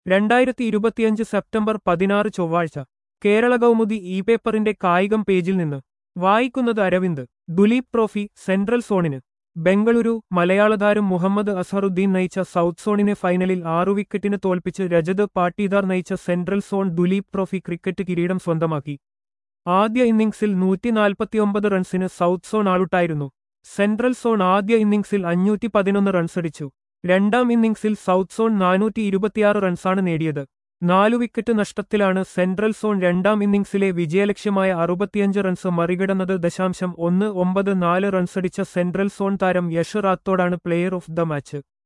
2025 September 16 ചൊവ്വാഴ്ച കേരള കൗമുദി പേപ്പറിന്റെ കായികം പേജിൽ നിന്ന് വായിക്കുന്നത് അരവിന്ദ്. ദുലീപ് ട്രോഫി സെൻട്രൽ സോണിന് ബെംഗളൂരു. മലയാളതാരം മുഹമ്മദ് അസ്ഹറുദ്ദീൻ നയിച്ച സൗത്ത് സോണിനെ ഫൈനലിൽ 6 വിക്കറ്റിന് തോൽപ്പിച്ച് രജത് പാട്ടീദാർ നയിച്ച central zone Duleep trophy cricket കിരീടം സ്വന്തമാക്കി. ആദ്യ ഇന്നിംഗ്സിൽ 149 റൺസിന് സൗത്ത് സോൺ ഔട്ടായിരുന്നു. സെൻട്രൽ സോൺ ആദ്യ ഇന്നിംഗ്സിൽ 511 റൺസടിച്ചു. രണ്ടാം ഇന്നിംഗ്സിൽ സൗത്ത് സോൺ 426 റൺസാണ് നേടിയത്. 4 വിക്കറ്റ് നഷ്ടത്തിലാണ് സെൻട്രൽ സോൺ രണ്ടാം ഇന്നിംഗ്സിലെ വിജയലക്ഷ്യമായ 65 റൺസ് മറികടന്നത്. 0.194 റൺസടിച്ച സെൻട്രൽ സോൺ താരം യഷ് റാത്തോഡാണ് പ്ലെയർ ഓഫ് ദ മാച്ച്.